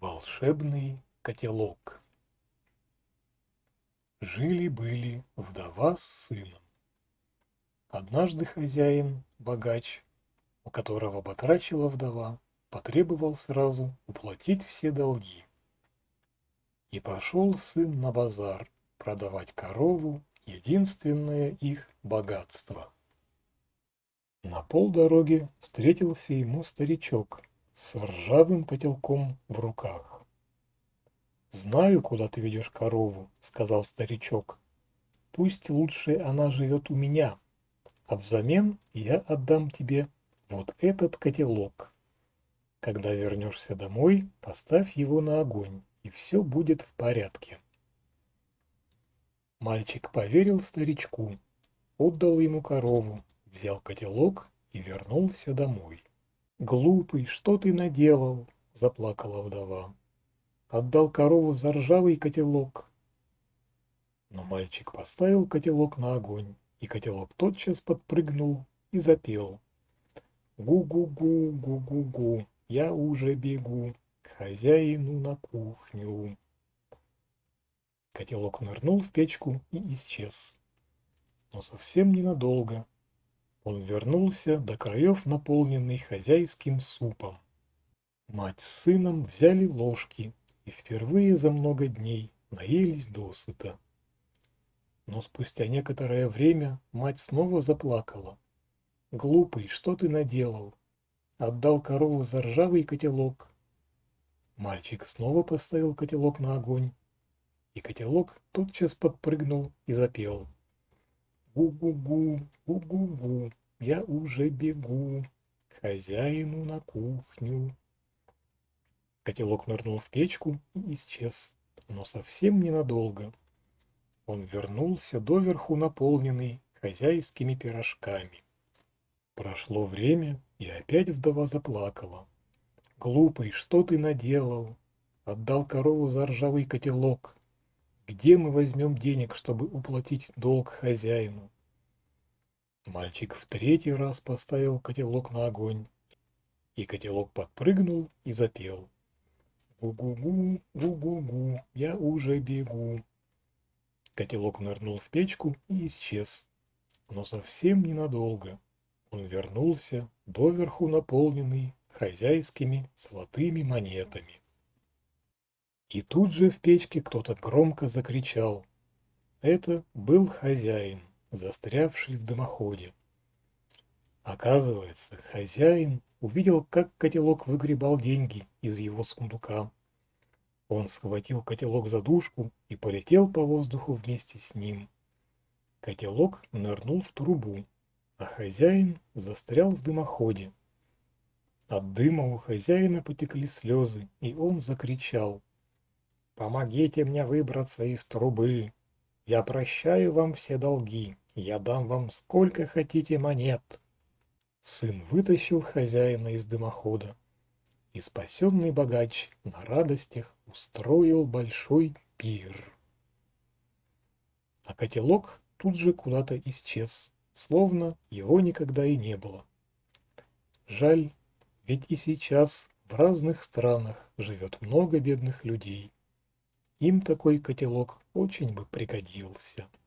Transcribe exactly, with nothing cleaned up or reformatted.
Волшебный котелок. Жили-были вдова с сыном. Однажды хозяин, богач, у которого батрачила вдова, потребовал сразу уплатить все долги. И пошел сын на базар продавать корову, единственное их богатство. На полдороги встретился ему старичок с ржавым котелком в руках. «Знаю, куда ты ведешь корову», — сказал старичок. «Пусть лучше она живет у меня, а взамен я отдам тебе вот этот котелок. Когда вернешься домой, поставь его на огонь, и все будет в порядке». Мальчик поверил старичку, отдал ему корову, взял котелок и вернулся домой. «Глупый, что ты наделал?» — заплакала вдова. «Отдал корову за ржавый котелок». Но мальчик поставил котелок на огонь, и котелок тотчас подпрыгнул и запел. «Гу-гу-гу, гу-гу-гу, я уже бегу к хозяину на кухню». Котелок нырнул в печку и исчез. Но совсем ненадолго. Он вернулся до краев, наполненный хозяйским супом. Мать с сыном взяли ложки и впервые за много дней наелись досыта. Но спустя некоторое время мать снова заплакала. «Глупый, что ты наделал? Отдал корову за ржавый котелок». Мальчик снова поставил котелок на огонь, и котелок тотчас подпрыгнул и запел. «Гу-гу-гу, гу-гу-гу, я уже бегу к хозяину на кухню». Котелок нырнул в печку и исчез, но совсем ненадолго. Он вернулся доверху наполненный хозяйскими пирожками. Прошло время, и опять вдова заплакала. «Глупый, что ты наделал? Отдал корову за ржавый котелок. Где мы возьмем денег, чтобы уплатить долг хозяину?» Мальчик в третий раз поставил котелок на огонь, и котелок подпрыгнул и запел. «Гу-гу-гу, гу-гу-гу, я уже бегу». Котелок нырнул в печку и исчез, но совсем ненадолго. Он вернулся, доверху наполненный хозяйскими золотыми монетами. И тут же в печке кто-то громко закричал. Это был хозяин, застрявший в дымоходе. Оказывается, хозяин увидел, как котелок выгребал деньги из его сундука. Он схватил котелок за дужку и полетел по воздуху вместе с ним. Котелок нырнул в трубу, а хозяин застрял в дымоходе. От дыма у хозяина потекли слезы, и он закричал. «Помогите мне выбраться из трубы! Я прощаю вам все долги, я дам вам сколько хотите монет!» Сын вытащил хозяина из дымохода, и спасенный богач на радостях устроил большой пир. А котелок тут же куда-то исчез, словно его никогда и не было. Жаль, ведь и сейчас в разных странах живет много бедных людей. Им такой котелок очень бы пригодился.